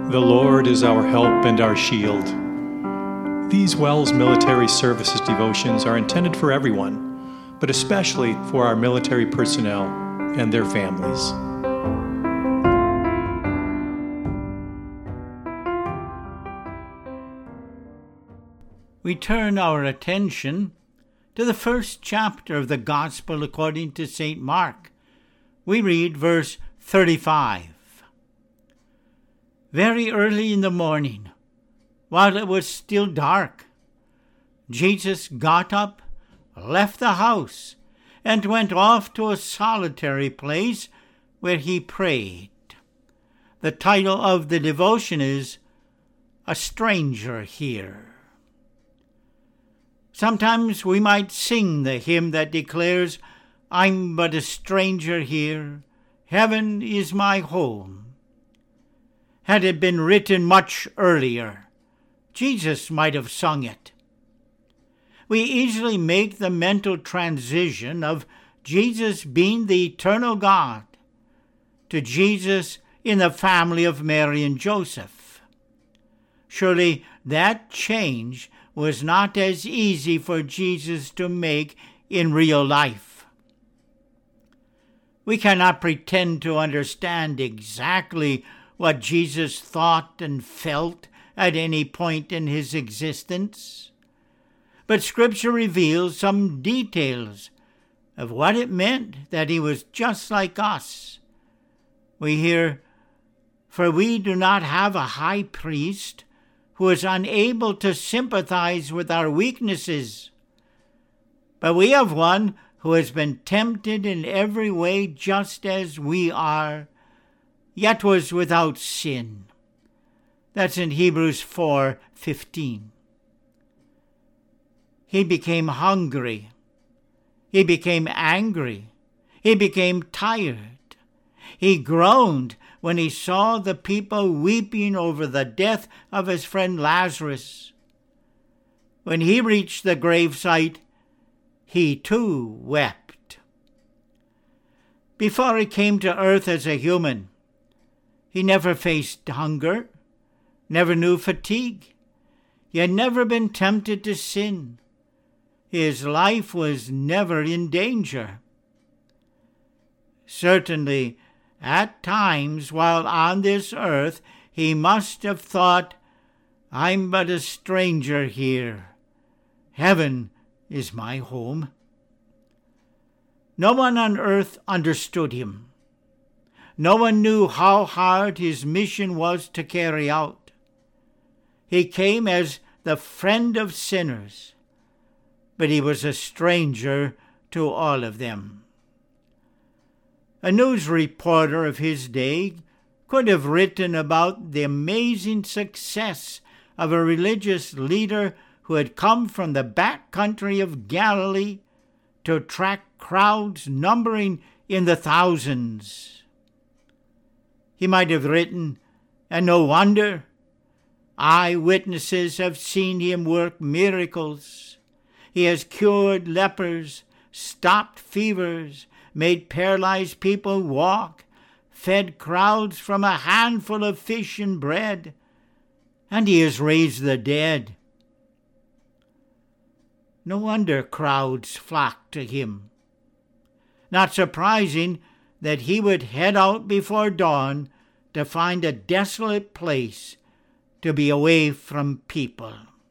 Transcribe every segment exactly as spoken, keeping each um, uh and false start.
The Lord is our help and our shield. These WELS Military Services devotions are intended for everyone, but especially for our military personnel and their families. We turn our attention to the first chapter of the Gospel according to Saint Mark. We read verse thirty-five. Very early in the morning, while it was still dark, Jesus got up, left the house, and went off to a solitary place where he prayed. The title of the devotion is A Stranger Here. Sometimes we might sing the hymn that declares, I'm but a stranger here, heaven is my home. Had it been written much earlier, Jesus might have sung it. We easily make the mental transition of Jesus being the eternal God to Jesus in the family of Mary and Joseph. Surely that change was not as easy for Jesus to make in real life. We cannot pretend to understand exactly what Jesus thought and felt at any point in his existence, but Scripture reveals some details of what it meant that he was just like us. We hear, "For we do not have a high priest who is unable to sympathize with our weaknesses, but we have one who has been tempted in every way just as we are, yet was without sin." That's in Hebrews four fifteen. He became hungry. He became angry. He became tired. He groaned when he saw the people weeping over the death of his friend Lazarus. When he reached the gravesite, he too wept. Before he came to earth as a human, he never faced hunger, never knew fatigue. He had never been tempted to sin. His life was never in danger. Certainly, at times while on this earth, he must have thought, I'm but a stranger here. Heaven is my home. No one on earth understood him. No one knew how hard his mission was to carry out. He came as the friend of sinners, but he was a stranger to all of them. A news reporter of his day could have written about the amazing success of a religious leader who had come from the back country of Galilee to attract crowds numbering in the thousands. He might have written, and no wonder, eyewitnesses have seen him work miracles. He has cured lepers, stopped fevers, made paralyzed people walk, fed crowds from a handful of fish and bread, and he has raised the dead. No wonder crowds flocked to him. Not surprising that he would head out before dawn to find a desolate place to be away from people.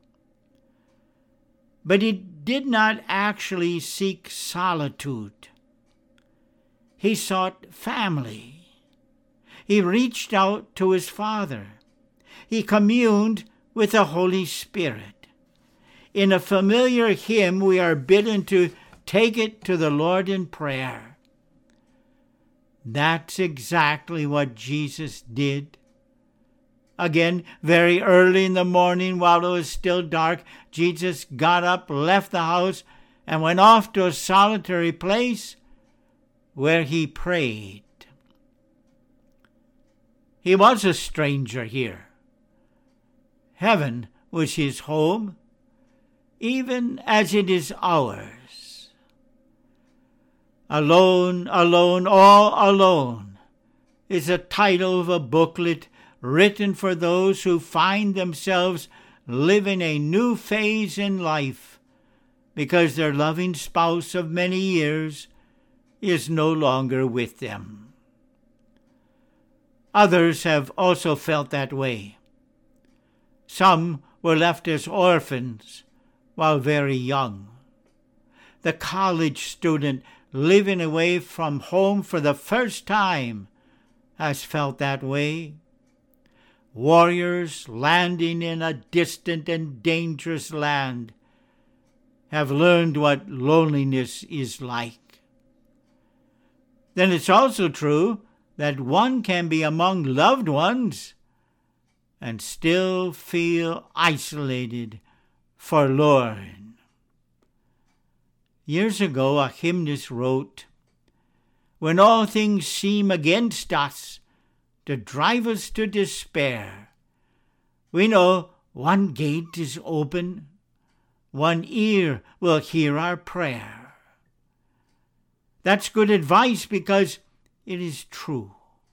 But he did not actually seek solitude. He sought family. He reached out to his Father. He communed with the Holy Spirit. In a familiar hymn, we are bidden to take it to the Lord in prayer. That's exactly what Jesus did. Again, very early in the morning, while it was still dark, Jesus got up, left the house, and went off to a solitary place where he prayed. He was a stranger here. Heaven was his home, even as it is ours. Alone, alone, all alone is the title of a booklet written for those who find themselves living a new phase in life because their loving spouse of many years is no longer with them. Others have also felt that way. Some were left as orphans while very young. The college student living away from home for the first time has felt that way. Warriors landing in a distant and dangerous land have learned what loneliness is like. Then it's also true that one can be among loved ones and still feel isolated, forlorn. Years ago, a hymnist wrote, "When all things seem against us to drive us to despair, we know one gate is open, one ear will hear our prayer." That's good advice because it is true.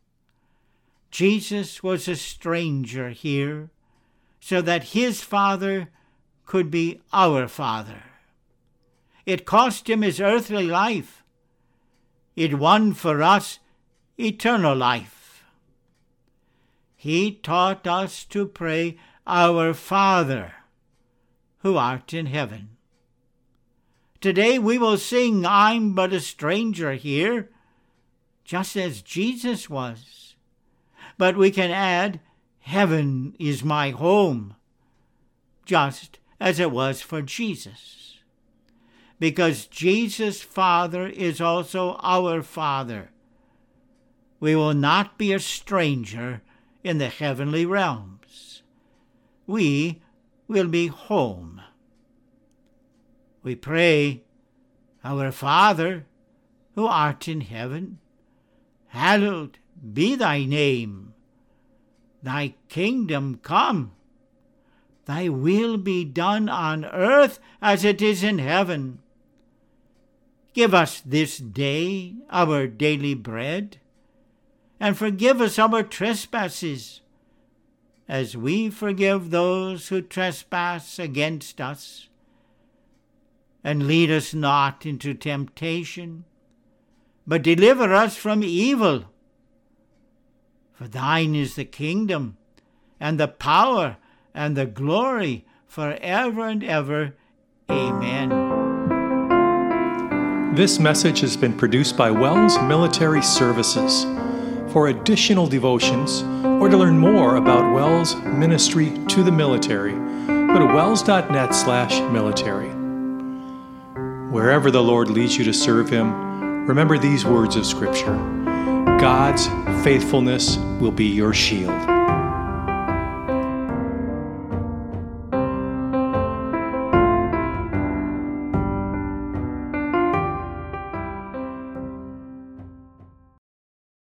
Jesus was a stranger here so that his Father could be our Father. It cost him his earthly life. It won for us eternal life. He taught us to pray, "Our Father, who art in heaven." Today we will sing, "I'm but a stranger here," just as Jesus was. But we can add, "Heaven is my home," just as it was for Jesus. Because Jesus' Father is also our Father, we will not be a stranger in the heavenly realms. We will be home. We pray, "Our Father, who art in heaven, hallowed be thy name. Thy kingdom come. Thy will be done on earth as it is in heaven. Give us this day our daily bread, and forgive us our trespasses, as we forgive those who trespass against us. And lead us not into temptation, but deliver us from evil. For thine is the kingdom, and the power, and the glory, forever and ever. Amen." This message has been produced by Wells Military Services. For additional devotions, or to learn more about Wells Ministry to the Military, go to wells.net slash military. Wherever the Lord leads you to serve Him, remember these words of Scripture. God's faithfulness will be your shield.